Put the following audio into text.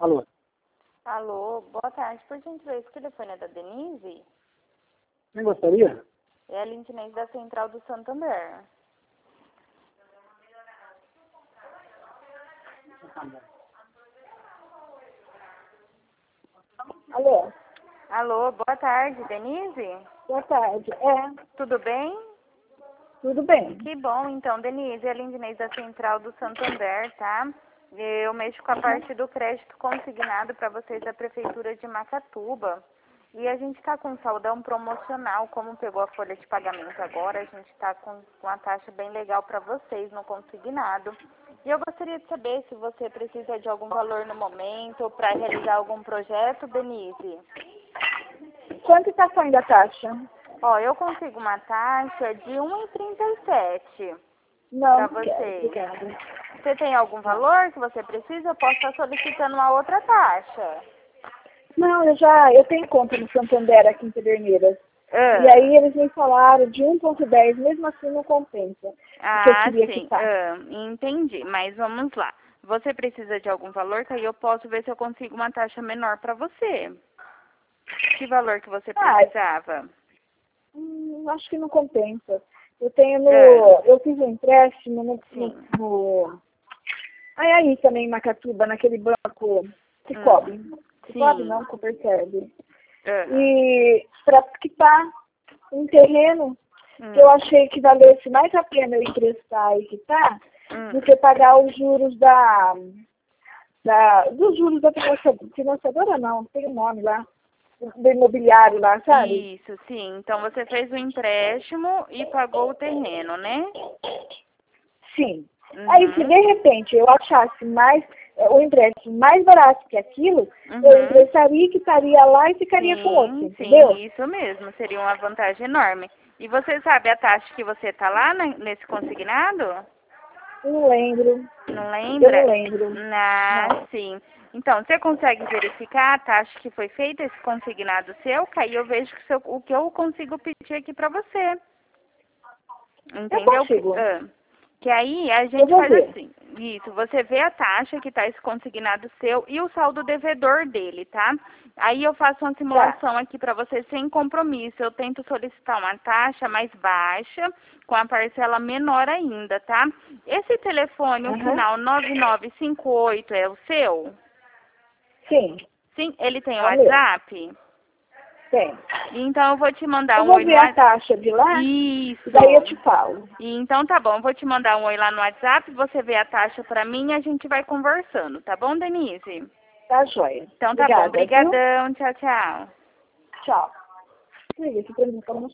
Alô? Alô, boa tarde. Por gentileza, o telefone é da Denise? Quem gostaria? É a Lindinês da Central do Santander. Alô? Alô, boa tarde, Denise? Boa tarde. Tudo bem? Tudo bem. Que bom, então, Denise, é a Lindinês da Central do Santander, tá? Eu mexo com a parte do crédito consignado para vocês da Prefeitura de Macatuba. E a gente está com um saldão promocional, como pegou a folha de pagamento agora, a gente está com uma taxa bem legal para vocês no consignado. E eu gostaria de saber se você precisa de algum valor no momento para realizar algum projeto, Denise. Quanto está saindo a taxa? Ó, eu consigo uma taxa de R$ 1,37 Não, para não quero. vocês. Obrigada. Você tem algum valor que você precisa? Eu posso estar solicitando uma outra taxa. Não, eu tenho conta no Santander aqui em Pederneiras. Ah. E aí eles me falaram de 1,10, mesmo assim não compensa. Porque eu queria Sim. quitar. Entendi. Mas vamos lá. Você precisa de algum valor que aí eu posso ver se eu consigo uma taxa menor para você. Que valor que você precisava? Acho que não compensa. Eu tenho eu fiz um empréstimo no aí também em Macatuba, naquele banco Cicobi. Cicobi não, Cooperserve. E para quitar um terreno que eu achei que valesse mais a pena eu emprestar e quitar do que pagar os juros dos juros da financiadora não, tem um nome lá, do imobiliário lá, sabe? Isso, sim. Então você fez o empréstimo e pagou o terreno, né? Sim. Aí, se de repente eu achasse o empréstimo mais barato que aquilo, eu emprestaria, quitaria lá e ficaria com outro, entendeu? Sim, isso mesmo. Seria uma vantagem enorme. E você sabe a taxa que você está lá nesse consignado? Não lembro. Não lembra? Eu não lembro. Não. Sim. Então, você consegue verificar a taxa que foi feita, esse consignado seu? Que aí eu vejo o que eu consigo pedir aqui para você. Entendeu? Eu consigo. Que aí a gente faz assim. Isso, você vê a taxa que está esse consignado seu e o saldo devedor dele, tá? Aí eu faço uma simulação aqui para você sem compromisso. Eu tento solicitar uma taxa mais baixa, com a parcela menor ainda, tá? Esse telefone, o final 9958, é o seu? Sim. Sim, ele tem WhatsApp? Tem. Então eu vou te mandar um oi no WhatsApp. Eu vou ver a taxa de lá. Isso. Daí eu te falo. Então tá bom, eu vou te mandar um oi lá no WhatsApp, você vê a taxa pra mim e a gente vai conversando, tá bom, Denise? Tá joia. Então tá bom, obrigadão, tchau, tchau. Tchau. Esse